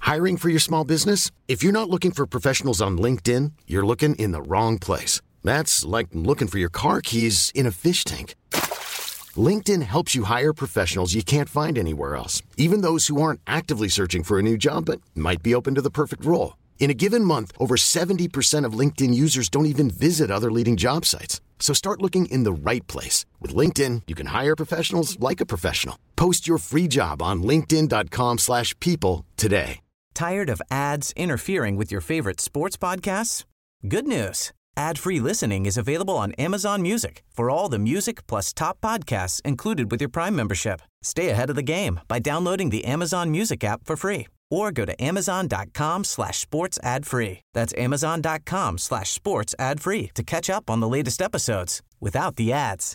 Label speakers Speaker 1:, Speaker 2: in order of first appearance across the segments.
Speaker 1: Hiring for your small business? If you're not looking for professionals on LinkedIn, you're looking in the wrong place. That's like looking for your car keys in a fish tank. LinkedIn helps you hire professionals you can't find anywhere else, even those who aren't actively searching for a new job but might be open to the perfect role. In a given month, over 70% of LinkedIn users don't even visit other leading job sites. So start looking in the right place. With LinkedIn, you can hire professionals like a professional. Post your free job on linkedin.com/people today.
Speaker 2: Tired of ads interfering with your favorite sports podcasts? Good news. Ad-free listening is available on Amazon Music for all the music plus top podcasts included with your Prime membership. Stay ahead of the game by downloading the Amazon Music app for free or go to amazon.com/sports ad free. That's amazon.com/sports ad free to catch up on the latest episodes without the ads.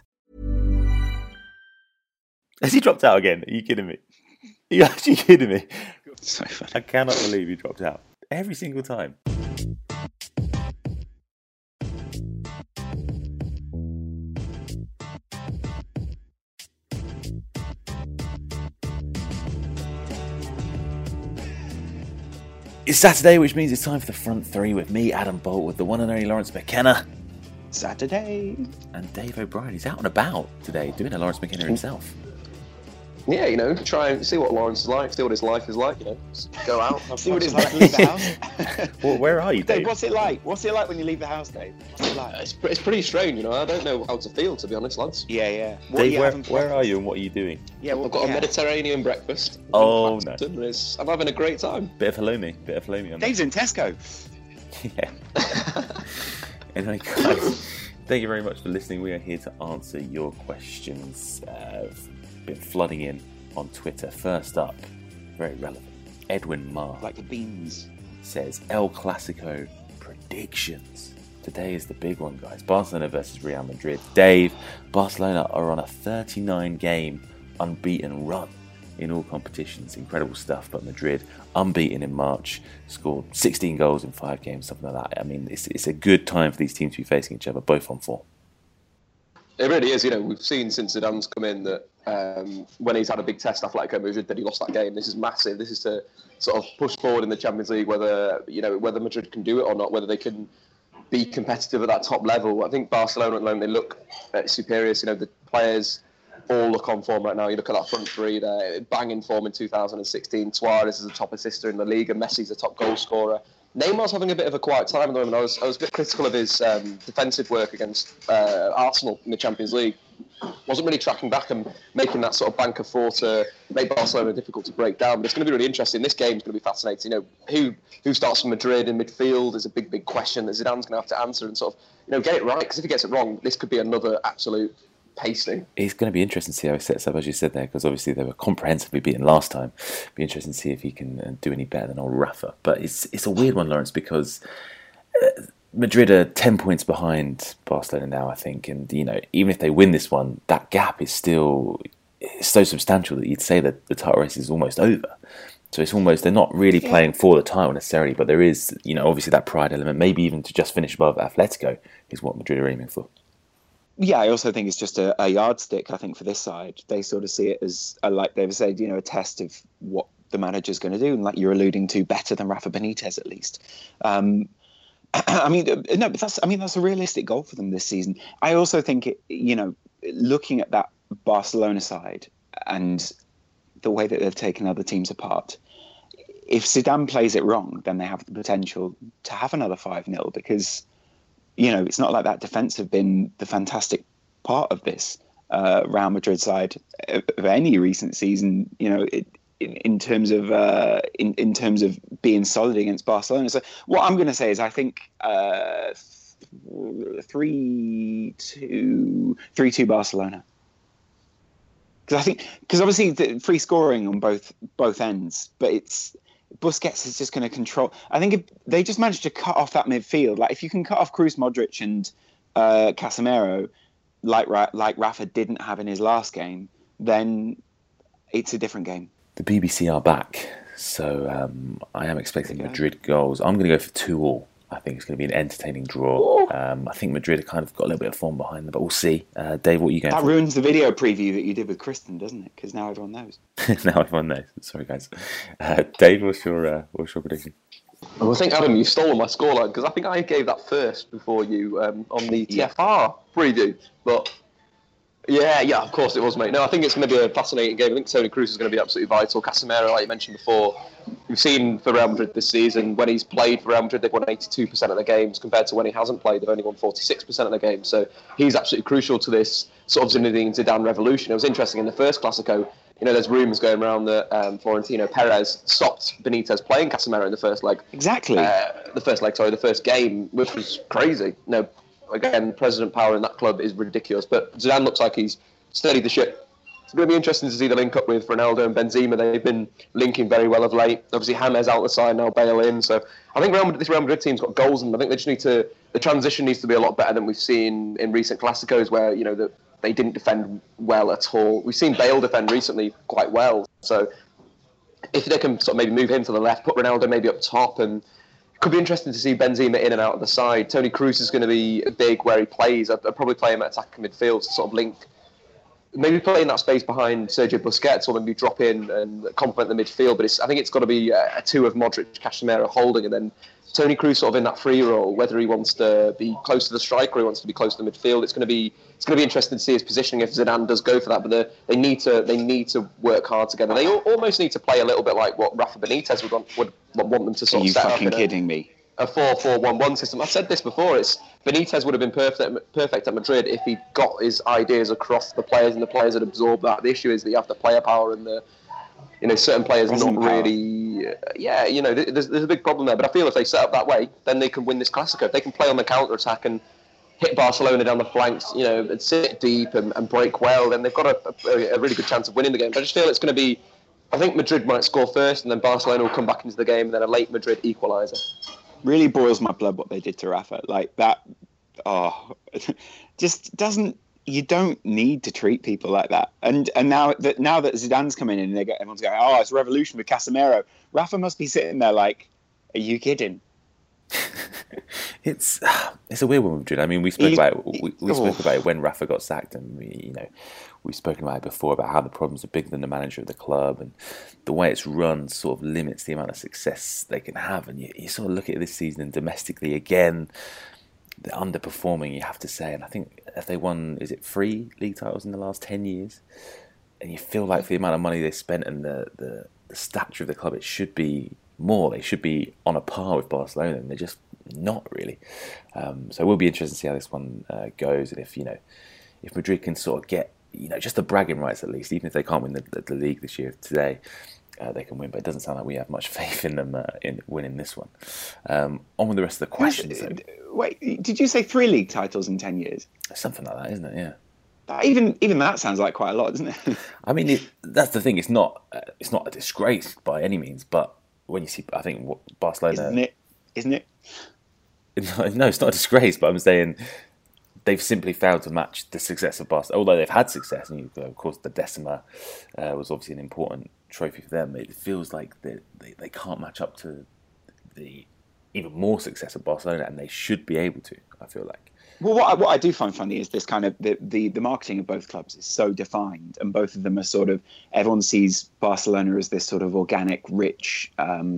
Speaker 3: Has he dropped out again? Are you kidding me? Are you actually kidding me?
Speaker 4: So funny.
Speaker 3: I cannot believe he dropped out. Every single time. It's Saturday, which means it's time for the front three with me, Adam Bolt, with the one and only Lawrence McKenna.
Speaker 4: Saturday.
Speaker 3: And Dave O'Brien. He's out and about today, doing a Lawrence McKenna himself.
Speaker 5: Yeah, you know, try and see what Lawrence is like, see what his life is like, you know. Just go out.
Speaker 4: See what it's like to leave the house.
Speaker 3: Well, where are you, Dave?
Speaker 4: Dave, what's it like? What's it like when you leave the house, Dave? What's it like?
Speaker 5: It's pretty strange, you know. I don't know how to feel, to be honest, lads.
Speaker 4: Yeah.
Speaker 3: Dave, where are you and what are you doing?
Speaker 4: Yeah,
Speaker 5: I've got a Mediterranean breakfast.
Speaker 3: Oh, no.
Speaker 5: I'm having a great time.
Speaker 3: Bit of halloumi on
Speaker 4: Dave's in Tesco.
Speaker 3: Yeah. Anyway, guys, thank you very much for listening. We are here to answer your questions. Been flooding in on Twitter. First up, very relevant, Edwin Marr.
Speaker 4: Like the beans.
Speaker 3: Says, El Clasico predictions. Today is the big one, guys. Barcelona versus Real Madrid. Dave, Barcelona are on a 39-game unbeaten run in all competitions. Incredible stuff. But Madrid, unbeaten in March, scored 16 goals in 5 games, something like that. I mean, it's a good time for these teams to be facing each other, both on form.
Speaker 5: It really is. You know, we've seen since Zidane's come in that when he's had a big test, Atletico Madrid, that he lost that game. This is massive. This is to sort of push forward in the Champions League, whether Madrid can do it or not, whether they can be competitive at that top level. I think Barcelona at the moment, they look superior. You know, the players all look on form right now. You look at that front three, they're banging form in 2016. Suarez is the top assister in the league, and Messi's the top goal scorer. Neymar's having a bit of a quiet time at the moment. I was a bit critical of his defensive work against Arsenal in the Champions League. Wasn't really tracking back and making that sort of bank of 4 to make Barcelona difficult to break down. But it's going to be really interesting. This game's going to be fascinating. You know, who starts for Madrid in midfield is a big question that Zidane's going to have to answer and sort of, you know, get it right. Because if he gets it wrong, this could be another absolute pasting.
Speaker 3: It's going to be interesting to see how he sets up, as you said there, because obviously they were comprehensively beaten last time. Be interesting to see if he can do any better than old Rafa. But it's a weird one, Lawrence, because Madrid are 10 points behind Barcelona now, I think, and you know, even if they win this one, that gap is still so substantial that you'd say that the title race is almost over. So it's almost, they're not really playing for the title necessarily, but there is, you know, obviously that pride element. Maybe even to just finish above Atletico is what Madrid are aiming for.
Speaker 4: Yeah, I also think it's just a yardstick, I think, for this side. They sort of see it as, like they've said, you know, a test of what the manager's going to do, and like you're alluding to, better than Rafa Benitez at least. I mean, no, but that's a realistic goal for them this season. I also think, you know, looking at that Barcelona side and the way that they've taken other teams apart, if Zidane plays it wrong, then they have the potential to have another 5-0 because, you know, it's not like that defence have been the fantastic part of this Real Madrid side of any recent season, you know, in terms of in terms of being solid against Barcelona. So what I'm going to say is I think 3-2 Barcelona. Because obviously the free scoring on both ends, but it's Busquets is just going to control. I think if they just managed to cut off that midfield, like if you can cut off Kroos, Modric, and Casemiro, like Rafa didn't have in his last game, then it's a different game.
Speaker 3: The BBC are back, so I am expecting Madrid goals. I'm going to go for 2-2. I think it's going to be an entertaining draw. I think Madrid have kind of got a little bit of form behind them, but we'll see. Dave, what are you going
Speaker 4: for? That
Speaker 3: for?
Speaker 4: ruins the video preview that you did with Kristen, doesn't it? Because now everyone knows.
Speaker 3: Now everyone knows. Sorry, guys. Dave, what's your prediction?
Speaker 5: Well, I think, Adam, you've stolen my scoreline because I think I gave that first before you on the TFR preview. But yeah, of course it was, mate. No, I think it's going to be a fascinating game. I think Toni Kroos is going to be absolutely vital. Casemiro, like you mentioned before, we've seen for Real Madrid this season, when he's played for Real Madrid, they've won 82% of the games, compared to when he hasn't played, they've only won 46% of the games. So he's absolutely crucial to this sort of Zinedine Zidane revolution. It was interesting in the first Clasico. There's rumours going around that Florentino Perez stopped Benitez playing Casemiro in the first leg.
Speaker 4: Exactly.
Speaker 5: The first game, which was crazy. Again, president power in that club is ridiculous. But Zidane looks like he's steadied the ship. It's going to be interesting to see the link up with Ronaldo and Benzema. They've been linking very well of late. Obviously, James out the side, now Bale in. So I think this Real Madrid team's got goals, and I think they just need to. The transition needs to be a lot better than we've seen in recent Clásicos, where they didn't defend well at all. We've seen Bale defend recently quite well. So if they can sort of maybe move him to the left, put Ronaldo maybe up top, and it could be interesting to see Benzema in and out of the side. Toni Kroos is going to be big where he plays. I'd probably play him at attacking midfield to sort of link, maybe play in that space behind Sergio Busquets, or maybe drop in and complement the midfield. But I think it's got to be a two of Modric, Casemiro holding, and then Toni Kroos sort of in that free role, whether he wants to be close to the striker or he wants to be close to the midfield. It's going to be interesting to see his positioning if Zidane does go for that. But they need to work hard together. They almost need to play a little bit like what Rafa Benitez would want them to sort of set up. Are you
Speaker 4: fucking kidding me?
Speaker 5: A 4-4-1-1 system. I've said this before. Benitez would have been perfect at Madrid if he got his ideas across the players and the players had absorbed that. The issue is that you have the player power and the certain players not really. There's a big problem there. But I feel if they set up that way, then they can win this Clásico. If they can play on the counter attack and hit Barcelona down the flanks, and sit deep and break well, then they've got a really good chance of winning the game. But I just feel it's going to be. I think Madrid might score first, and then Barcelona will come back into the game, and then a late Madrid equaliser.
Speaker 4: Really boils my blood what they did to Rafa. Like that. Just doesn't. You don't need to treat people like that. And now that Zidane's come in and everyone's going, oh, it's a revolution with Casemiro. Rafa must be sitting there like, are you kidding?
Speaker 3: It's a weird one, Madrid. I mean, we spoke about it when Rafa got sacked, and we've spoken about it before about how the problems are bigger than the manager of the club, and the way it's run sort of limits the amount of success they can have. And you sort of look at this season and domestically again, they're underperforming, you have to say. And I think if they won, is it 3 league titles in the last 10 years? And you feel like for the amount of money they spent and the stature of the club, it should be more. They should be on a par with Barcelona, and they're just not really. So it will be interesting to see how this one goes, and if Madrid can sort of get just the bragging rights at least, even if they can't win the league this year today, they can win. But it doesn't sound like we have much faith in them in winning this one. On with the rest of the questions.
Speaker 4: Wait, did you say 3 league titles in 10 years?
Speaker 3: Something like that, isn't it? Yeah.
Speaker 4: Even that sounds like quite a lot, doesn't it?
Speaker 3: I mean, that's the thing. It's not a disgrace by any means, but when you see, I think Barcelona,
Speaker 4: isn't it?
Speaker 3: No, it's not a disgrace. But I'm saying they've simply failed to match the success of Barcelona. Although they've had success, and of course the Decima was obviously an important trophy for them. It feels like they can't match up to the even more success of Barcelona, and they should be able to. I feel like.
Speaker 4: Well, what I do find funny is this kind of the marketing of both clubs is so defined, and both of them are sort of, everyone sees Barcelona as this sort of organic, rich,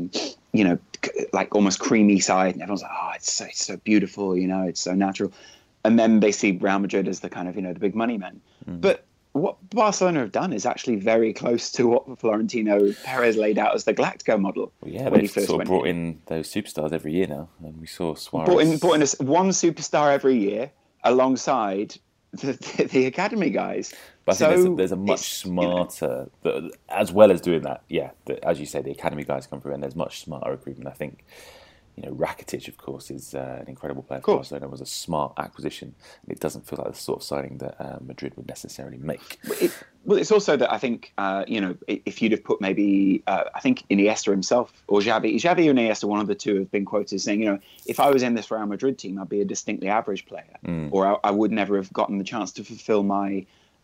Speaker 4: like almost creamy side, and everyone's like, oh, it's so beautiful, it's so natural, and then they see Real Madrid as the kind of the big money men. But what Barcelona have done is actually very close to what Florentino Perez laid out as the Galactico model.
Speaker 3: Well, yeah, they've sort of brought in those superstars every year now, and we saw Suarez.
Speaker 4: Brought in one superstar every year alongside the academy guys.
Speaker 3: But I think there's a much smarter, as well as doing that, as you say, the academy guys come through, and there's much smarter recruitment. I think, Rakitic, of course, is an incredible player for Barcelona. It was a smart acquisition. It doesn't feel like the sort of signing that Madrid would necessarily make.
Speaker 4: Well, it's also that I think, if you'd have put maybe, I think Iniesta himself or Xavi or Iniesta, one of the two have been quoted saying, if I was in this Real Madrid team, I'd be a distinctly average player, or I would never have gotten the chance to fulfill my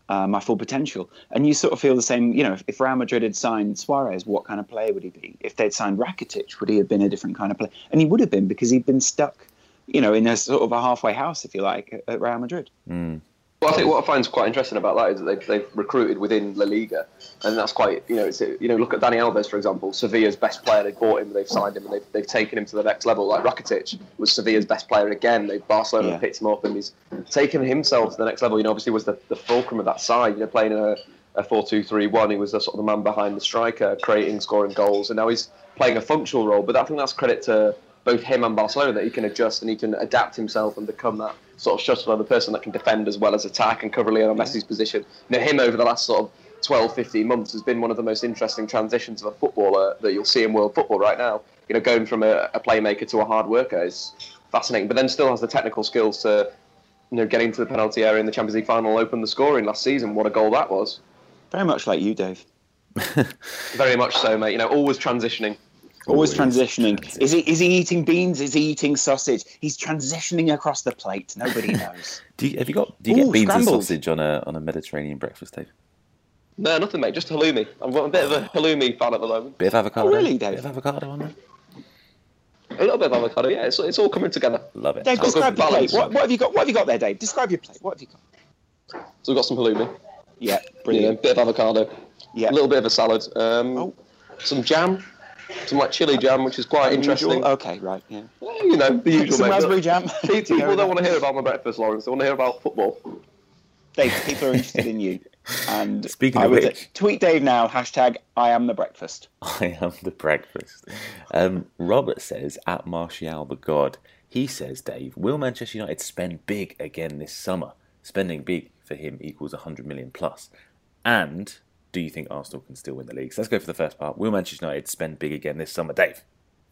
Speaker 4: my full potential. And you sort of feel the same, if Real Madrid had signed Suarez, what kind of player would he be? If they'd signed Rakitic, would he have been a different kind of player? And he would have been, because he'd been stuck, in a sort of a halfway house, if you like, at Real Madrid.
Speaker 5: Well, I think what I find quite interesting about that is that they've recruited within La Liga, and that's quite, look at Dani Alves, for example, Sevilla's best player. They bought him, they've signed him, and they've taken him to the next level. Like Rakitic was Sevilla's best player again. Barcelona picked him up, and he's taken himself to the next level. Obviously was the fulcrum of that side. Playing in a 4-2-3-1, he was the sort of the man behind the striker, creating, scoring goals, and now he's playing a functional role. But I think that's credit to both him and Barcelona, that he can adjust and he can adapt himself and become that sort of shuttle, the person that can defend as well as attack and cover Lionel Messi's position. Him over the last sort of 12, 15 months has been one of the most interesting transitions of a footballer that you'll see in world football right now. Going from a playmaker to a hard worker is fascinating, but then still has the technical skills to, getting to the penalty area in the Champions League final, open the scoring last season. What a goal that was.
Speaker 4: Very much like you, Dave.
Speaker 5: Very much so, mate. Always transitioning.
Speaker 4: Always transitioning. Is he eating beans? Is he eating sausage? He's transitioning across the plate. Nobody knows.
Speaker 3: Do you get beans and sausage on a Mediterranean breakfast, Dave?
Speaker 5: No, nothing, mate. Just halloumi. I'm a bit of a halloumi fan at the moment.
Speaker 3: Bit of avocado.
Speaker 4: Oh, really, Dave?
Speaker 3: Bit of avocado on there.
Speaker 5: A little bit of avocado. Yeah, it's all coming together.
Speaker 3: Love it.
Speaker 4: Dave, describe your plate. What have you got? What have you got there, Dave? Describe your plate. What have you got?
Speaker 5: So we've got some halloumi.
Speaker 4: Yeah, brilliant.
Speaker 5: Bit of avocado. Yeah. A little bit of a salad. Some jam. Some chili jam, which is quite interesting.
Speaker 4: Okay, right, yeah.
Speaker 5: Well, the usual.
Speaker 4: Some raspberry jam.
Speaker 5: People don't want to hear about my breakfast, Lawrence. They want to hear about football.
Speaker 4: Dave, people are interested in you. And
Speaker 3: speaking of which,
Speaker 4: tweet Dave now, #I am the breakfast.
Speaker 3: I am the breakfast. Robert says, at Martial the God, he says, Dave, will Manchester United spend big again this summer? Spending big for him equals 100 million plus. And do you think Arsenal can still win the league? So let's go for the first part. Will Manchester United spend big again this summer? Dave?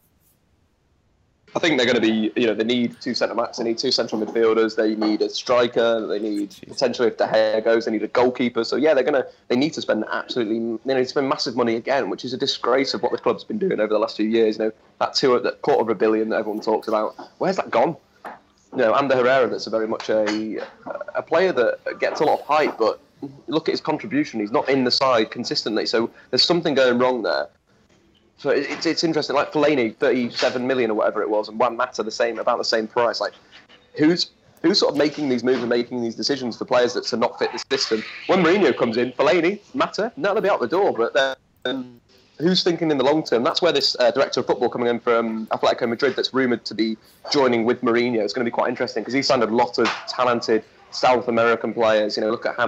Speaker 5: I think they're going to be, they need two centre-backs, they need two central midfielders, they need a striker, they need, potentially if De Gea goes, they need a goalkeeper. So yeah, they need to spend massive money again, which is a disgrace of what the club's been doing over the last few years. That $250 million that everyone talks about, where's that gone? Ander Herrera, that's very much a player that gets a lot of hype, but look at his contribution. He's not in the side consistently, so there's something going wrong there. So it's interesting. Like Fellaini, 37 million or whatever it was, and Juan Mata about the same price. Like, who's sort of making these moves and making these decisions for players that to not fit the system? When Mourinho comes in, Fellaini, Mata, they'll be out the door. But then who's thinking in the long term? That's where this director of football coming in from Atletico Madrid, that's rumoured to be joining with Mourinho, is going to be quite interesting, because he signed a lot of talented South American players. Look at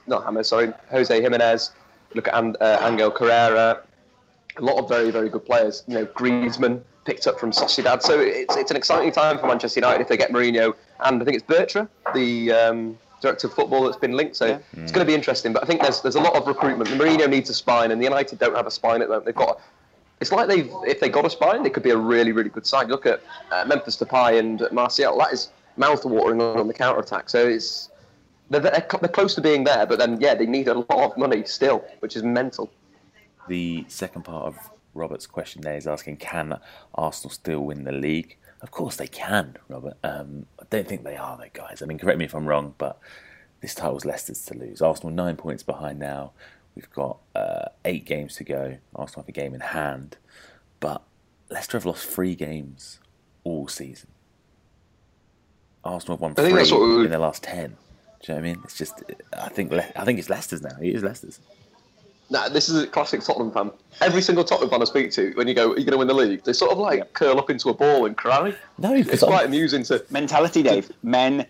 Speaker 5: Jose Jimenez. Look at Angel Carrera. A lot of very, very good players. Griezmann picked up from Sociedad. So it's an exciting time for Manchester United if they get Mourinho. And I think it's Bertra, the director of football, that's been linked. So it's going to be interesting. But I think there's a lot of recruitment. Mourinho needs a spine, and the United don't have a spine at the moment. It's like if they got a spine, they could be a really, really good side. Look at Memphis Depay and Martial. That is mouth-watering on the counter-attack. So they're close to being there, but then, they need a lot of money still, which is mental.
Speaker 3: The second part of Robert's question there is asking, can Arsenal still win the league? Of course they can, Robert. I don't think they are, though, guys. I mean, correct me if I'm wrong, but this title's Leicester's to lose. Arsenal 9 points behind now. We've got 8 games to go. Arsenal have a game in hand. But Leicester have lost 3 games all season. Arsenal have won 3 in the last 10. Do you know what I mean? It's just, I think it's Leicester's now. It is Leicester's.
Speaker 5: Nah, this is a classic Tottenham fan. Every single Tottenham fan I speak to, when you go, are you going to win the league? They sort of curl up into a ball and cry.
Speaker 3: No,
Speaker 5: it's quite amusing to...
Speaker 4: Mentality, Dave. I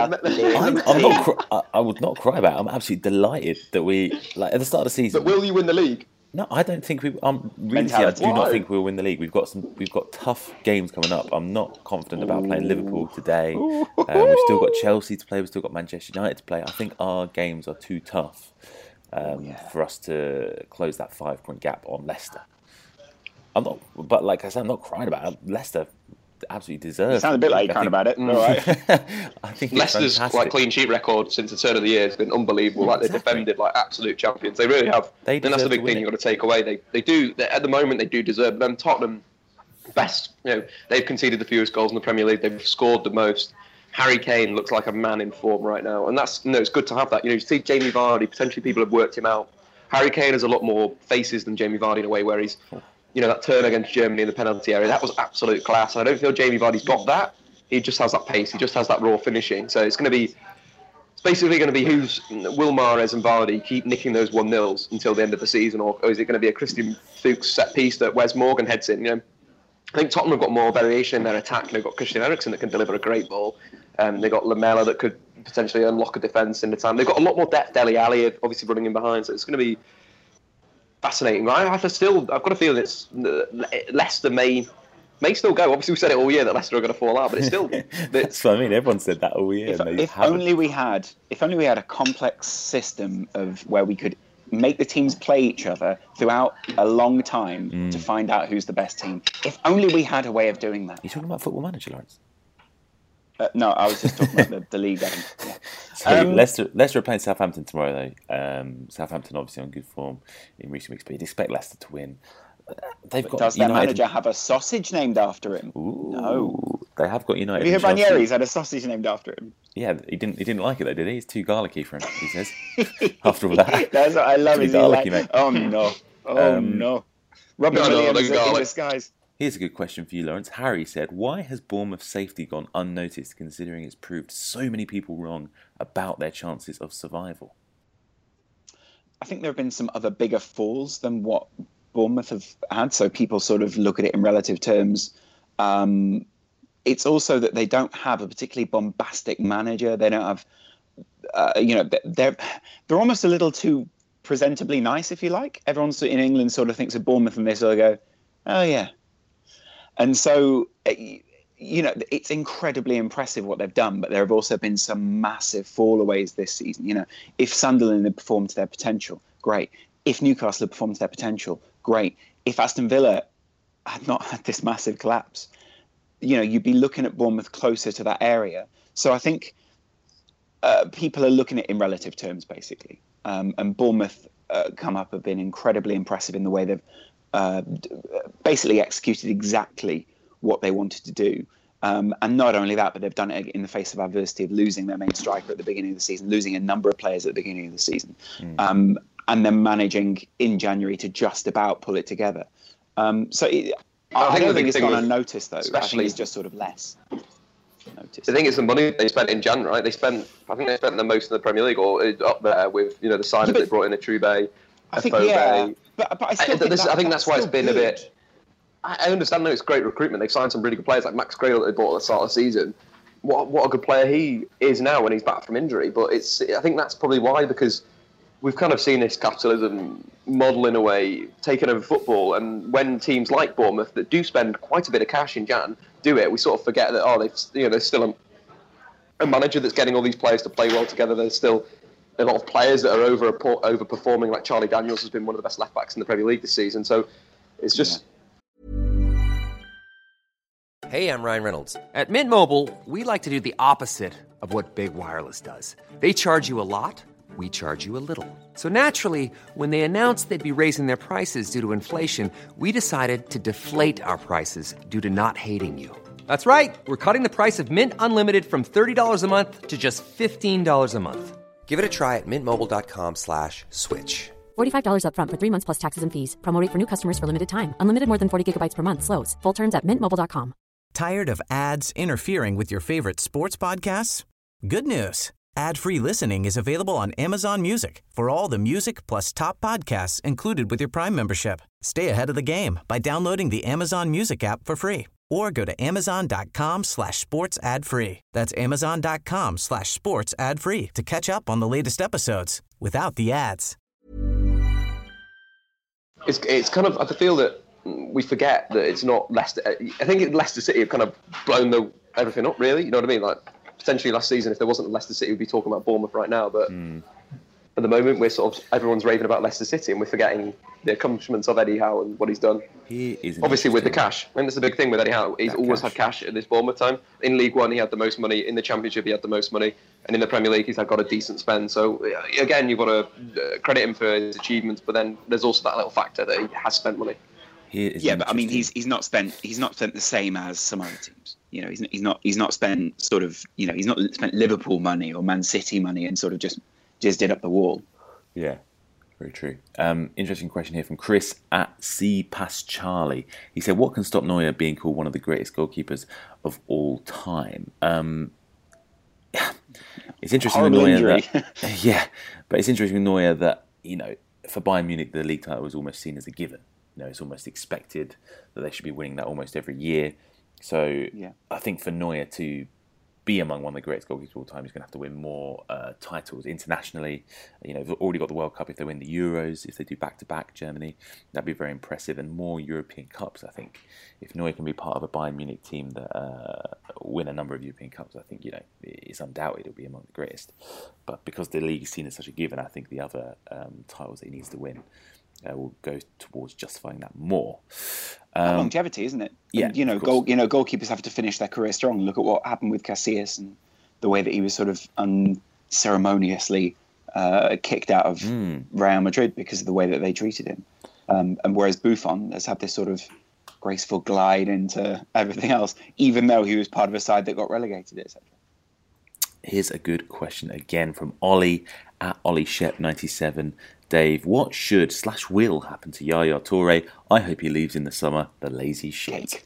Speaker 3: would not cry about it. I'm absolutely delighted that we, at the start of the season...
Speaker 5: But will you win the league?
Speaker 3: No, I don't think we... I do not think we'll win the league. We've got tough games coming up. I'm not confident about playing Liverpool today. We've still got Chelsea to play. We've still got Manchester United to play. I think our games are too tough for us to close that 5-point gap on Leicester. But like I said, I'm not crying about it. Leicester absolutely deserves.
Speaker 4: You sound a bit like you're crying about it. All right.
Speaker 3: I think
Speaker 5: Leicester's clean sheet record since the turn of the year has been unbelievable. They defended like absolute champions. They really have. And that's the big thing you've got to take away. They do at the moment. They do deserve them. Tottenham, best. They've conceded the fewest goals in the Premier League. They've scored the most. Harry Kane looks like a man in form right now, and that's it's good to have that. You see Jamie Vardy, potentially people have worked him out. Harry Kane has a lot more faces than Jamie Vardy in a way where he's, that turn against Germany in the penalty area, that was absolute class. And I don't feel Jamie Vardy's got that. He just has that pace. He just has that raw finishing. So it's basically going to be will Mahrez and Vardy keep nicking those 1-0s until the end of the season, or is it going to be a Christian Fuchs set piece that Wes Morgan heads in? I think Tottenham have got more variation in their attack. They've got Christian Eriksen that can deliver a great ball. They've got Lamela that could potentially unlock a defence in the time. They've got a lot more depth. Dele Alli obviously running in behind, so it's going to be fascinating. I've got a feeling it's Leicester may still go. Obviously, we said it all year that Leicester are going to fall out, but it's still.
Speaker 3: That's what I mean. Everyone said that all year.
Speaker 4: If only we had a complex system of where we could make the teams play each other throughout a long time to find out who's the best team. If only we had a way of doing that.
Speaker 3: You're talking about Football Manager, Lawrence?
Speaker 4: No, I was just talking about the league. Yeah.
Speaker 3: So Leicester are playing Southampton tomorrow, though. Southampton obviously on good form in recent weeks, but you'd expect Leicester to win.
Speaker 4: Does their manager have a sausage named after him?
Speaker 3: Ooh,
Speaker 4: no.
Speaker 3: They have got United.
Speaker 4: Have you heard Ranieri's had a sausage named after him?
Speaker 3: Yeah, he didn't like it though, did he? It's too garlicky for him, he says. After all that.
Speaker 4: That's what I love.
Speaker 3: Too garlicky, mate.
Speaker 4: Oh no. No. Robin Williams in disguise.
Speaker 3: Here's a good question for you, Lawrence. Harry said, why has Bournemouth safety gone unnoticed considering it's proved so many people wrong about their chances of survival?
Speaker 4: I think there have been some other bigger falls than what Bournemouth have had, so people sort of look at it in relative terms. It's also that they don't have a particularly bombastic manager. They don't have, they're almost a little too presentably nice, if you like. Everyone in England sort of thinks of Bournemouth and they sort of go, oh yeah. And so, it's incredibly impressive what they've done, but there have also been some massive fallaways this season. If Sunderland had performed to their potential, great. If Newcastle had performed to their potential, great. If Aston Villa had not had this massive collapse, you'd be looking at Bournemouth closer to that area. So I think people are looking at it in relative terms, basically. And Bournemouth have been incredibly impressive in the way they've basically executed exactly what they wanted to do. And not only that, but they've done it in the face of adversity of losing their main striker at the beginning of the season, losing a number of players at the beginning of the season, and then managing in January to just about pull it together. I don't think it's gone unnoticed, though. Especially, it's just sort of less noticed.
Speaker 5: I think it's the money they spent in Jan, right? I think they spent the most in the Premier League, or up there with the signings they brought in Atrube.
Speaker 4: I think, but I still think that's why it's been a bit. I understand that it's great recruitment. They've signed some really good players, like Max Grail that they bought at the start of the season. What a good player he is now when he's back from injury. But I think that's probably why, because we've kind of seen this capitalism model in a way taken over football, and when teams like Bournemouth that do spend quite a bit of cash in Jan do it, we sort of forget that there's still a manager that's getting all these players to play well together. There's still a lot of players that are overperforming, like Charlie Daniels has been one of the best left backs in the Premier League this season. So it's just.
Speaker 6: Hey, I'm Ryan Reynolds. At Mint Mobile, we like to do the opposite of what Big Wireless does. They charge you a lot. We charge you a little. So naturally, when they announced they'd be raising their prices due to inflation, we decided to deflate our prices due to not hating you. That's right. We're cutting the price of Mint Unlimited from $30 a month to just $15 a month. Give it a try at mintmobile.com/switch.
Speaker 7: $45 up front for 3 months plus taxes and fees. Promo rate for new customers for limited time. Unlimited more than 40 gigabytes per month slows. Full terms at mintmobile.com.
Speaker 2: Tired of ads interfering with your favorite sports podcasts? Good news. Ad-free listening is available on Amazon Music for all the music plus top podcasts included with your Prime membership. Stay ahead of the game by downloading the Amazon Music app for free or go to amazon.com/sports ad free. That's amazon.com/sports ad free to catch up on the latest episodes without the ads.
Speaker 5: It's kind of, I feel that we forget that it's not Leicester. I think Leicester City have kind of blown everything up, really. You know what I mean? Like, potentially last season, if there wasn't Leicester City, we'd be talking about Bournemouth right now. But at the moment, everyone's raving about Leicester City, and we're forgetting the accomplishments of Eddie Howe and what he's done. Obviously, with the cash. I mean, that's the big thing with Eddie Howe. He's always had cash at this Bournemouth time. In League One, he had the most money. In the Championship, he had the most money. And in the Premier League, he's got a decent spend. So, again, you've got to credit him for his achievements, but then there's also that little factor that he has spent money.
Speaker 4: But I mean, he's not spent the same as some other teams. You know, he's not spent sort of, you know, he's not spent Liverpool money or Man City money and sort of just did up the wall.
Speaker 3: Yeah, very true. Interesting question here from Chris at C Pass Charlie. He said, "What can stop Neuer being called one of the greatest goalkeepers of all time?" It's interesting with Neuer that, yeah, but it's interesting with Neuer that, you know, for Bayern Munich, the league title was almost seen as a given. You know, it's almost expected that they should be winning that almost every year. So I think for Neuer to be among one of the greatest goalkeepers of all time, he's going to have to win more titles internationally. You know, they've already got the World Cup. If they win the Euros, if they do back-to-back Germany, that'd be very impressive. And more European Cups, I think. If Neuer can be part of a Bayern Munich team that win a number of European Cups, I think, you know, it's undoubted it'll be among the greatest. But because the league is seen as such a given, I think the other titles that he needs to win will go towards justifying that more.
Speaker 4: Longevity, isn't it?
Speaker 3: Yeah,
Speaker 4: and, goalkeepers have to finish their career strong. Look at what happened with Casillas and the way that he was sort of unceremoniously kicked out of Real Madrid because of the way that they treated him. And whereas Buffon has had this sort of graceful glide into everything else, even though he was part of a side that got relegated, etc.
Speaker 3: Here's a good question again from Ollie at Ollie Shep 97. Dave, what should/will happen to Yaya Toure? I hope he leaves in the summer. The lazy shit.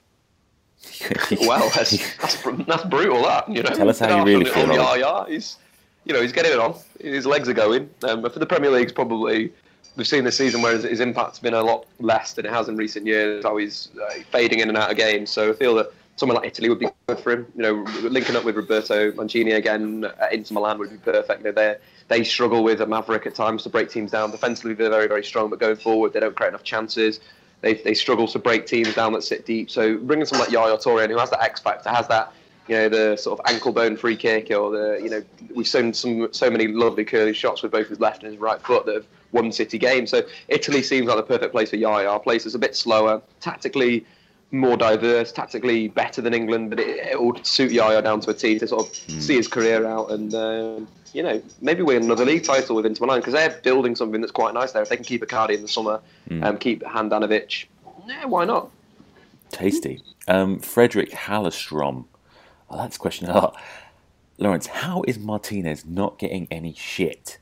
Speaker 5: Well, that's brutal. That, you know.
Speaker 3: Tell us how you really feel.
Speaker 5: Yaya, he's getting it on. His legs are going. But for the Premier League's probably, we've seen this season where his impact's been a lot less than it has in recent years. How he's fading in and out of games. So I feel that somewhere like Italy would be good for him. You know, linking up with Roberto Mancini again at Inter Milan would be perfect. You know, they struggle with a Maverick at times to break teams down. Defensively, they're very, very strong, but going forward, they don't create enough chances. They struggle to break teams down that sit deep. So bringing someone like Yaya Toure in, who has that X factor, has that, you know, the sort of ankle bone free kick, or the, you know, we've seen so many lovely curly shots with both his left and his right foot that have won City games. So Italy seems like the perfect place for Yaya. Our place is a bit slower, tactically more diverse, tactically better than England, but it would suit Yaya down to a T to sort of see his career out and, you know, maybe win another league title with Inter Milan, because they're building something that's quite nice there. If they can keep Icardi in the summer, keep Handanovic, why not?
Speaker 3: Tasty. Frederick Hallestrom. I like this question a lot. Lawrence, how is Martinez not getting any shit?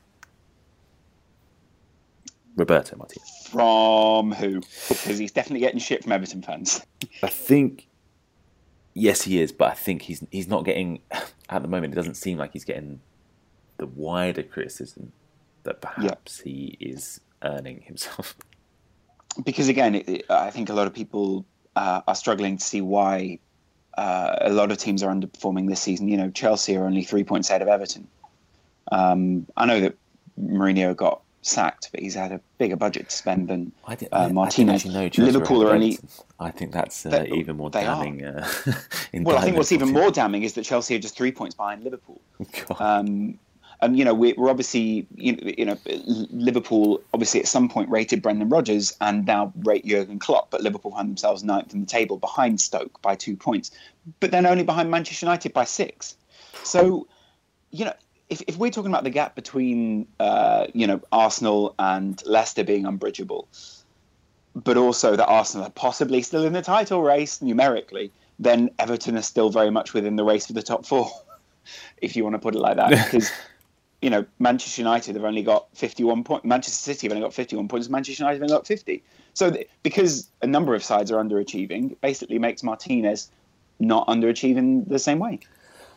Speaker 3: Roberto Martinez.
Speaker 4: From who? Because he's definitely getting shit from Everton fans.
Speaker 3: I think, yes, he is, but I think he's not getting, at the moment, it doesn't seem like he's getting the wider criticism that perhaps he is earning himself.
Speaker 4: Because again, I think a lot of people are struggling to see why a lot of teams are underperforming this season. You know, Chelsea are only 3 points ahead of Everton. I know that Mourinho got sacked, but he's had a bigger budget to spend than Martinez. Liverpool are only.
Speaker 3: I think that's even more damning.
Speaker 4: Well, I think what's even more damning is that Chelsea are just 3 points behind Liverpool. And you know, we're obviously, you know, Liverpool obviously at some point rated Brendan Rodgers and now rate Jurgen Klopp, but Liverpool find themselves ninth in the table behind Stoke by 2 points, but then only behind Manchester United by 6. So, you know, if we're talking about the gap between, you know, Arsenal and Leicester being unbridgeable, but also that Arsenal are possibly still in the title race numerically, then Everton are still very much within the race for the top 4, if you want to put it like that. Because, you know, Manchester United have only got 51 points. Manchester City have only got 51 points. Manchester United have only got 50. So because a number of sides are underachieving, it basically makes Martinez not underachieving the same way.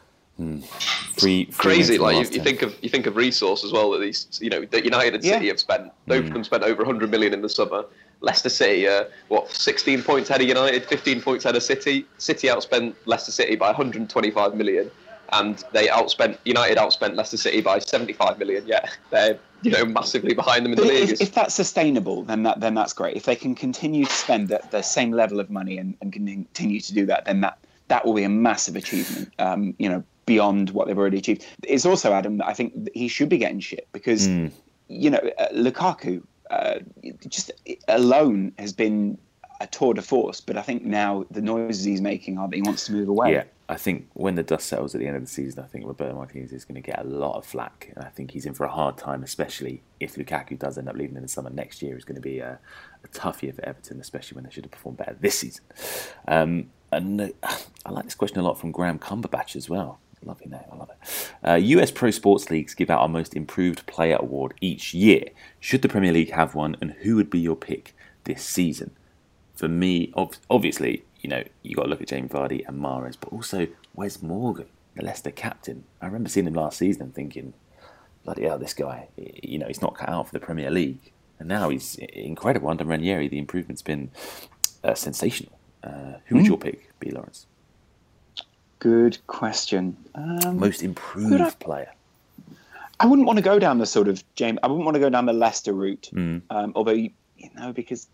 Speaker 5: Crazy, like you think of resource as well. That these, you know, that United and City have spent. Both of them spent over 100 million in the summer. Leicester City, 16 points ahead of United, 15 points ahead of City. City outspent Leicester City by 125 million, and United outspent Leicester City by 75 million. Yeah, they're, you know, massively behind them in the league.
Speaker 4: If that's sustainable, then that's great. If they can continue to spend the same level of money and continue to do that, then that will be a massive achievement. You know, beyond what they've already achieved. It's also, Adam, I think he should be getting shit because, you know, Lukaku just alone has been a tour de force. But I think now the noises he's making are that he wants to move away.
Speaker 3: Yeah, I think when the dust settles at the end of the season, I think Roberto Martinez is going to get a lot of flack. And I think he's in for a hard time, especially if Lukaku does end up leaving in the summer next year. It's going to be a tough year for Everton, especially when they should have performed better this season. And I like this question a lot from Graham Cumberbatch as well. Lovely name, I love it. US Pro Sports Leagues give out a Most Improved Player award each year. Should the Premier League have one, and who would be your pick this season? For me, obviously, you got to look at Jamie Vardy and Mahrez, but also Wes Morgan, the Leicester captain. I remember seeing him last season and thinking, bloody hell, this guy, he's not cut out for the Premier League. And now he's incredible under Ranieri. The improvement's been sensational. Who would your pick be, Lawrence?
Speaker 4: Good question.
Speaker 3: Most improved player.
Speaker 4: I wouldn't want to go down the sort of James. I wouldn't want to go down the Leicester route. Although because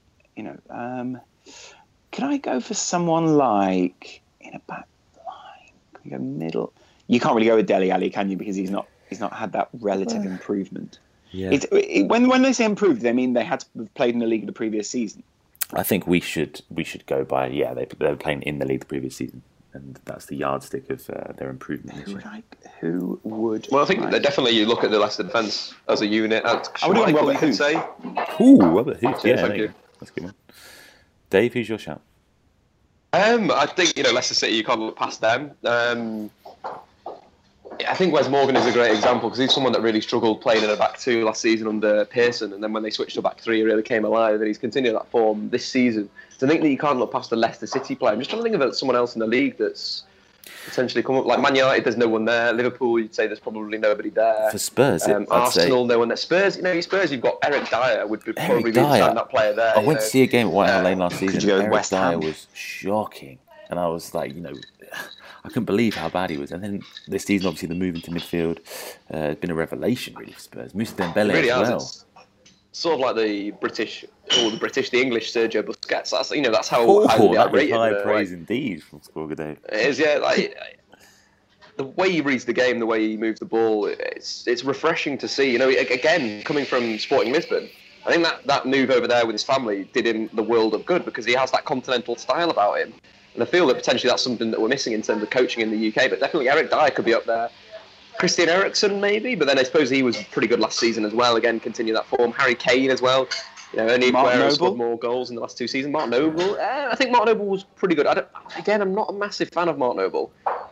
Speaker 4: can I go for someone like in a back line? Can I go middle? You can't really go with Dele Alli, can you? Because he's not had that relative improvement. Yeah. When they say improved, they mean they had to have played in the league the previous season.
Speaker 3: I think we should go by they were playing in the league the previous season. And that's the yardstick of their improvement.
Speaker 4: Who would?
Speaker 5: Well, I think definitely you look at the Leicester defence as a unit.
Speaker 4: I would go Robert Huth.
Speaker 3: Robert Huth. Yeah,
Speaker 5: thank you.
Speaker 3: That's a good one. Dave, who's your shout?
Speaker 5: I think Leicester City. You can't look past them. I think Wes Morgan is a great example because he's someone that really struggled playing in a back two last season under Pearson, and then when they switched to a back three, he really came alive, and he's continued that form this season. So I think that you can't look past the Leicester City player. I'm just trying to think of someone else in the league that's potentially come up. Like Man United, there's no one there. Liverpool, you'd say there's probably nobody there.
Speaker 3: For Spurs,
Speaker 5: Arsenal, no one there. Spurs, you've got Eric Dyer would probably be that player there.
Speaker 3: I went to see a game at White Hart Lane last season.
Speaker 4: Eric
Speaker 3: Dyer was shocking, and I was like, I couldn't believe how bad he was. And then this season, obviously, the move into midfield has been a revelation, really, for Spurs. Moussa Dembele
Speaker 5: really
Speaker 3: as well.
Speaker 5: It's sort of like the English Sergio Busquets. That's how
Speaker 3: highly high praise indeed from Scorgadeo.
Speaker 5: It is, the way he reads the game, the way he moves the ball, it's refreshing to see. Again, coming from Sporting Lisbon, I think that move over there with his family did him the world of good because he has that continental style about him. And I feel that potentially that's something that we're missing in terms of coaching in the UK. But definitely Eric Dyer could be up there. Christian Eriksen maybe, but then I suppose he was pretty good last season as well. Again, continue that form. Harry Kane as well. Only Aguero scored more goals in the last two seasons. Mark Noble. I think Mark Noble was pretty good. I'm not a massive fan of Mark Noble.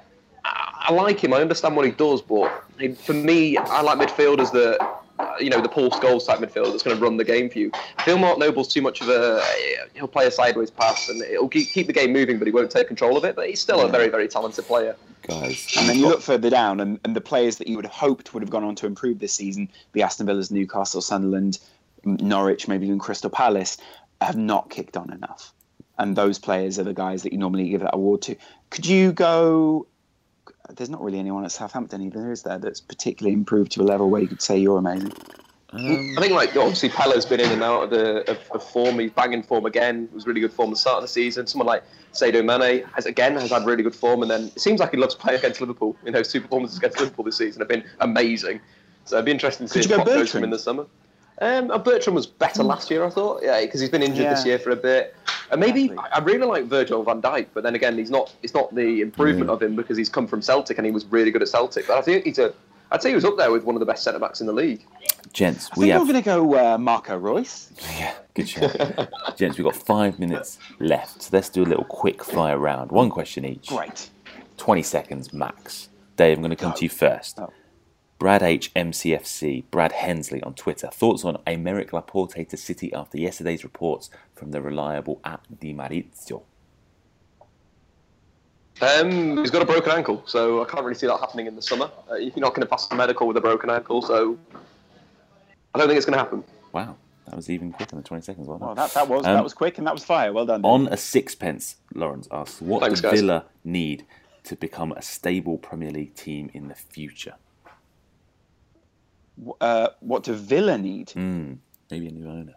Speaker 5: I like him. I understand what he does, but for me, I like midfielders that. The Paul Scholes type midfielder that's going to run the game for you. I feel Mark Noble's too much of he'll play a sideways pass and it'll keep the game moving, but he won't take control of it. But he's still a very, very talented player.
Speaker 3: Guys.
Speaker 4: And then you look further down and the players that you would have hoped would have gone on to improve this season, the Aston Villas, Newcastle, Sunderland, Norwich, maybe even Crystal Palace, have not kicked on enough. And those players are the guys that you normally give that award to. Could you go... There's not really anyone at Southampton either, is there, that's particularly improved to a level where you could say you're amazing?
Speaker 5: I think obviously Pella's been in and out of form. He's banging form again. It was really good form at the start of the season. Someone like Sadio Mane has had really good form, and then it seems like he loves playing against Liverpool. His two performances against Liverpool this season have been amazing. So it'd be interesting to see if Klopp goes from in the summer. Bertrand was better last year, I thought. Yeah, because he's been injured this year for a bit. And maybe I really like Virgil van Dijk, but then again, it's not the improvement of him because he's come from Celtic and he was really good at Celtic. But I think I'd say he was up there with one of the best centre backs in the league.
Speaker 3: Gents,
Speaker 4: I'm going to go Marco Reus.
Speaker 3: Yeah, good shout. Gents, we've got 5 minutes left. So let's do a little quick fire round. One question each.
Speaker 4: Great.
Speaker 3: 20 seconds max. Dave, I'm going to come to you first. Brad H. MCFC, Brad Hensley on Twitter. Thoughts on Aymeric Laporte to City after yesterday's reports from the reliable @Di Marizio?
Speaker 5: He's got a broken ankle, so I can't really see that happening in the summer. You're not going to pass the medical with a broken ankle, so I don't think it's going to happen.
Speaker 3: Wow, that was even quicker than 20 seconds. Well done.
Speaker 4: Well, that was quick and that was fire. Well done.
Speaker 3: On a sixpence, Lawrence asks, what does Villa need to become a stable Premier League team in the future?
Speaker 4: What do Villa need?
Speaker 3: Maybe a new owner.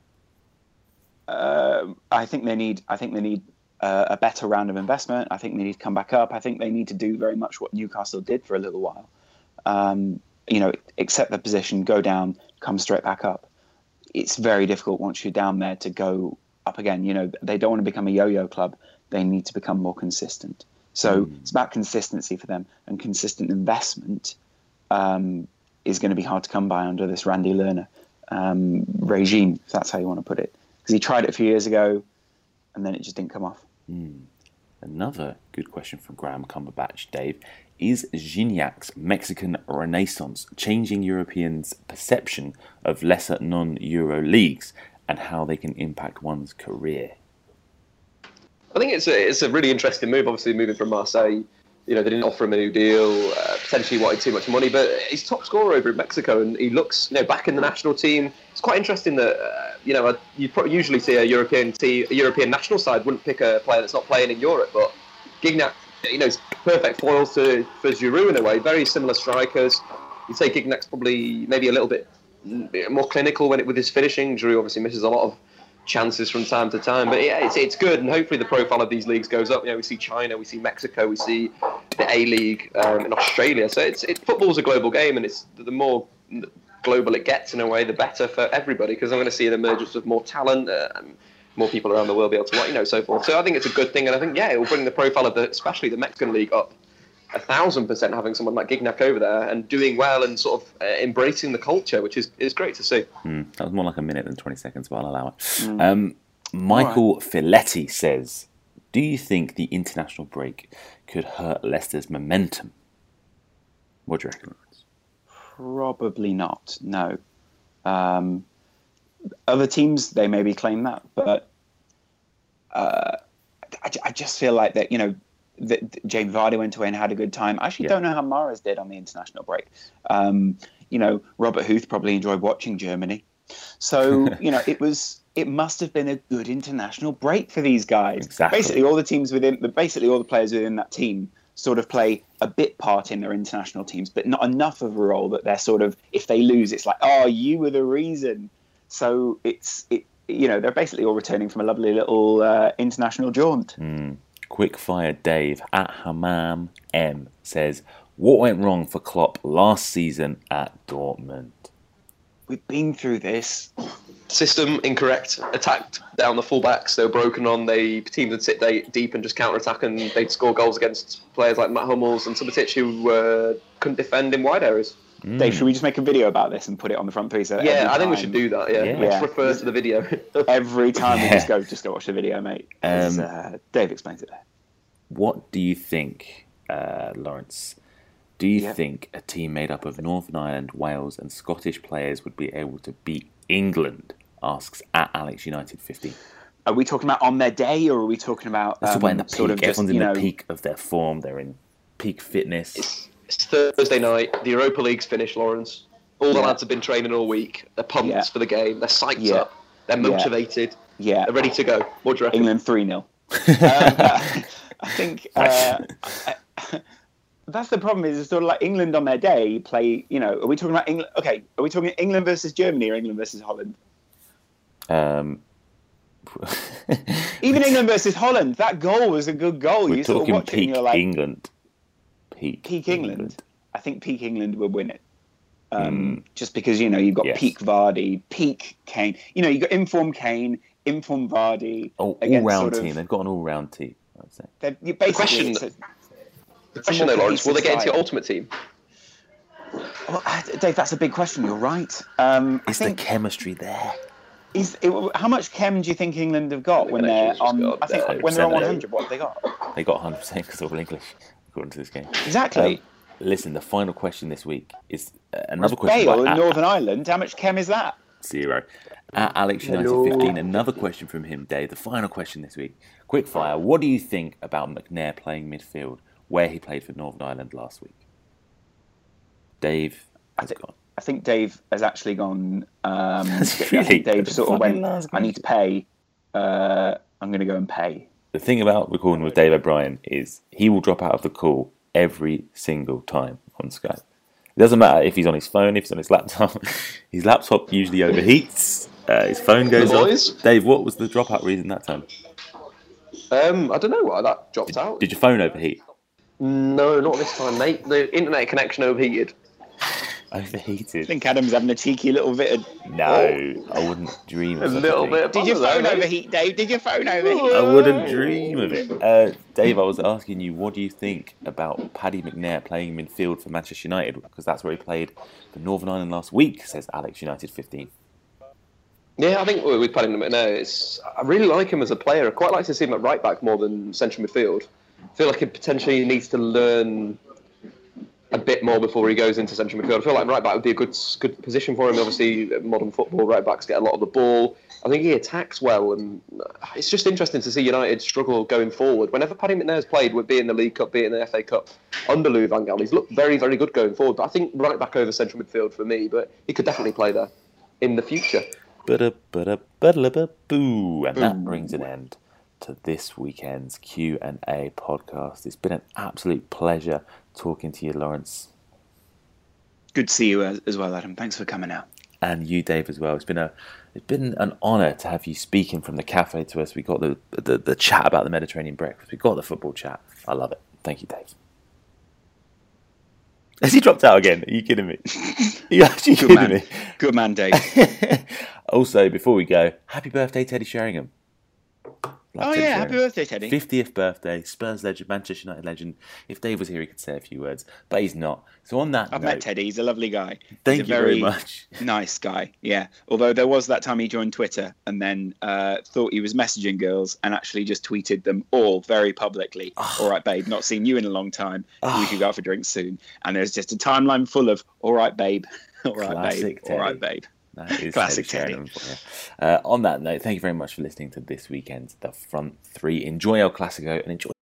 Speaker 4: I think they need a better round of investment. I think they need to come back up. I think they need to do very much what Newcastle did for a little while. Accept the position, go down, come straight back up. It's very difficult once you're down there to go up again. They don't want to become a yo-yo club. They need to become more consistent. So it's about consistency for them, and consistent investment is going to be hard to come by under this Randy Lerner regime, if that's how you want to put it. Because he tried it a few years ago, and then it just didn't come off.
Speaker 3: Another good question from Graham Cumberbatch, Dave. Is Gignac's Mexican Renaissance changing Europeans' perception of lesser non-Euro leagues and how they can impact one's career?
Speaker 5: I think it's a really interesting move. Obviously, moving from Marseille, they didn't offer him a new deal. Potentially wanted too much money, but he's top scorer over in Mexico, and he looks, back in the national team. It's quite interesting that you probably usually see a European national side wouldn't pick a player that's not playing in Europe, but Gignac, is perfect foil for Giroud in a way. Very similar strikers. You'd say Gignac's probably maybe a little bit more clinical with his finishing. Giroud obviously misses a lot of chances from time to time, but yeah, it's good, and hopefully the profile of these leagues goes up. We see China, we see Mexico, we see the A League in Australia. So football's a global game, and it's the more global it gets in a way, the better for everybody, because I'm going to see an emergence of more talent. More people around the world be able to watch, so forth. So I think it's a good thing, and I think it will bring the profile of especially the Mexican league up 1,000%. Having someone like Gignac over there and doing well and sort of embracing the culture, which is great to see.
Speaker 3: That was more like a minute than 20 seconds, but I'll allow it. Michael Filetti says, "Do you think the international break could hurt Leicester's momentum?" What do you reckon, Lawrence?
Speaker 4: Probably not. No. Other teams, they maybe claim that, but I just feel like that, that Jamie Vardy went away and had a good time. I actually don't know how Mahrez did on the international break. Robert Huth probably enjoyed watching Germany. So, it must have been a good international break for these guys.
Speaker 3: Exactly.
Speaker 4: Basically, all the players within that team sort of play a bit part in their international teams, but not enough of a role that they're sort of, if they lose, it's like, oh, you were the reason. So they're basically all returning from a lovely little international jaunt.
Speaker 3: Quickfire Dave at Hammam M says, "What went wrong for Klopp last season at Dortmund?"
Speaker 4: We've been through this.
Speaker 5: System incorrect. Attacked down the fullbacks. They were broken on. Teams would sit deep and just counter-attack, and they'd score goals against players like Matt Hummels and Subotic who couldn't defend in wide areas.
Speaker 4: Dave, should we just make a video about this and put it on the front page? So
Speaker 5: I think we should do that. Yeah. Let's refer to the video.
Speaker 4: Every time we just go watch the video, mate. Dave explains it there.
Speaker 3: What do you think, Lawrence? Do you think a team made up of Northern Ireland, Wales, and Scottish players would be able to beat England? Asks at Alex United 50.
Speaker 4: Are we talking about on their day, or are we talking about
Speaker 3: in the peak? Everyone's in the peak of their form. They're in peak fitness.
Speaker 5: It's Thursday night. The Europa League's finished, Lawrence. All the lads have been training all week. They're pumped for the game. They're psyched up. They're motivated. They're ready to go. What do you reckon?
Speaker 4: England 3-0. I think that's the problem. Is it's sort of like England on their day play. Are we talking about England? Okay, are we talking England versus Germany or England versus Holland? Even England versus Holland, that goal was a good goal.
Speaker 3: We're
Speaker 4: you sort of watch
Speaker 3: peak
Speaker 4: it and you're like,
Speaker 3: England.
Speaker 4: Peak England. I think peak England will win it. Just because, you've got peak Vardy, peak Kane. You've got informed Kane, informed Vardy.
Speaker 3: All-round team. They've got an all-round team, I'd say.
Speaker 5: The question though, Lawrence, will they get into your ultimate team?
Speaker 4: Well, Dave, that's a big question. You're right.
Speaker 3: Is the chemistry there?
Speaker 4: How much chem do you think England have got when they're on? I think when they're on 100, what have they got?
Speaker 3: They got 100% because they're all English, according to this game.
Speaker 4: Exactly.
Speaker 3: Listen, the final question this week is another question.
Speaker 4: Bale in Northern Ireland. How much chem is that?
Speaker 3: 0. At Alex United 15, another question from him, Dave. The final question this week. Quickfire. What do you think about McNair playing midfield, where he played for Northern Ireland last week? Dave has gone.
Speaker 4: I think Dave has actually gone.
Speaker 3: Really?
Speaker 4: Dave sort of went, I need to pay. I'm going to go and pay.
Speaker 3: The thing about recording with Dave O'Brien is he will drop out of the call every single time on Skype. It doesn't matter if he's on his phone, if he's on his laptop. His laptop usually overheats. His phone goes off. Dave, what was the dropout reason that time?
Speaker 5: I don't know why that dropped out.
Speaker 3: Did your phone overheat?
Speaker 5: No, not this time, mate. The internet connection overheated.
Speaker 3: Overheated.
Speaker 4: I think Adam's having a cheeky little bit of...
Speaker 3: No, I wouldn't dream of
Speaker 5: a little bit.
Speaker 4: Did your phone overheat, Dave? Did your phone overheat?
Speaker 3: I wouldn't dream of it. Dave, I was asking you, what do you think about Paddy McNair playing midfield for Manchester United? Because that's where he played for Northern Ireland last week, says Alex United 15.
Speaker 5: Yeah, I think with Paddington McNair, I really like him as a player. I quite like to see him at right back more than central midfield. I feel like he potentially needs to learn a bit more before he goes into central midfield. I feel like right back would be a good position for him. Obviously, modern football, right backs get a lot of the ball. I think he attacks well, and it's just interesting to see United struggle going forward. Whenever Paddy McNair's played, be it in the League Cup, be it in the FA Cup, under Louis van Gaal, he's looked very, very good going forward. But I think right back over central midfield for me, but he could definitely play there in the future.
Speaker 3: And that brings an end to this weekend's Q&A podcast. It's been an absolute pleasure talking to you, Lawrence.
Speaker 4: Good to see you as well, Adam. Thanks for coming out.
Speaker 3: And you, Dave, as well. It's been an honour to have you speaking from the cafe to us. We got the chat about the Mediterranean breakfast. We got the football chat. I love it. Thank you, Dave. Has he dropped out again? Are you kidding me? Are you actually kidding me?
Speaker 4: Good man, Dave.
Speaker 3: Also, before we go, happy birthday, Teddy Sheringham.
Speaker 4: Happy birthday, Teddy.
Speaker 3: 50th birthday, Spurs legend, Manchester United legend. If Dave was here, he could say a few words, but he's not. So on that
Speaker 4: I've met Teddy. He's a lovely guy.
Speaker 3: Thank you very much.
Speaker 4: Nice guy, yeah. Although there was that time he joined Twitter and then thought he was messaging girls and actually just tweeted them all very publicly. All right, babe, not seen you in a long time. We could go out for drinks soon. And there's just a timeline full of, all right, babe. All right,
Speaker 3: Classic
Speaker 4: babe.
Speaker 3: Teddy.
Speaker 4: All right, babe.
Speaker 3: That is
Speaker 4: Classic
Speaker 3: Teddy.
Speaker 4: Teddy.
Speaker 3: On that note, thank you very much for listening to this weekend's The Front Three. Enjoy El Clasico and enjoy.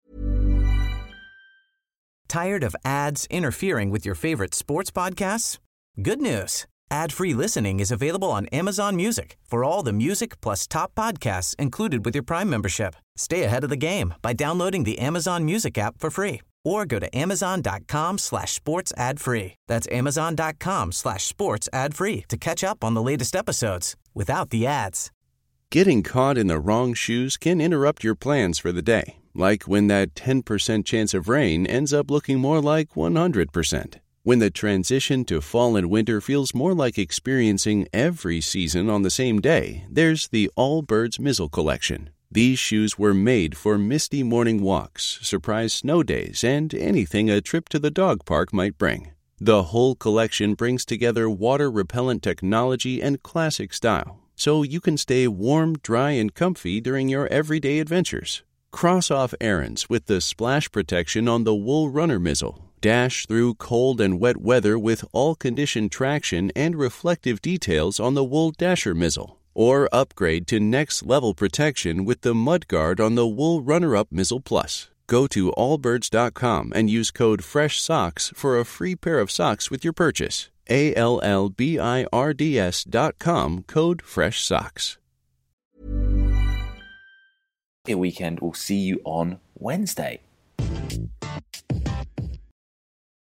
Speaker 2: Tired of ads interfering with your favorite sports podcasts? Good news. Ad-free listening is available on Amazon Music for all the music plus top podcasts included with your Prime membership. Stay ahead of the game by downloading the Amazon Music app for free or go to amazon.com/sports ad free. That's amazon.com/sports ad free to catch up on the latest episodes without the ads.
Speaker 8: Getting caught in the wrong shoes can interrupt your plans for the day. Like when that 10% chance of rain ends up looking more like 100%. When the transition to fall and winter feels more like experiencing every season on the same day, there's the Allbirds Mizzle Collection. These shoes were made for misty morning walks, surprise snow days, and anything a trip to the dog park might bring. The whole collection brings together water-repellent technology and classic style, so you can stay warm, dry, and comfy during your everyday adventures. Cross off errands with the splash protection on the Wool Runner Mizzle. Dash through cold and wet weather with all-condition traction and reflective details on the Wool Dasher Mizzle. Or upgrade to next-level protection with the Mudguard on the Wool Runner-Up Mizzle Plus. Go to allbirds.com and use code FRESHSOCKS for a free pair of socks with your purchase. ALLBIRDS.com, code FRESHSOCKS.
Speaker 3: Weekend. We'll see you on Wednesday.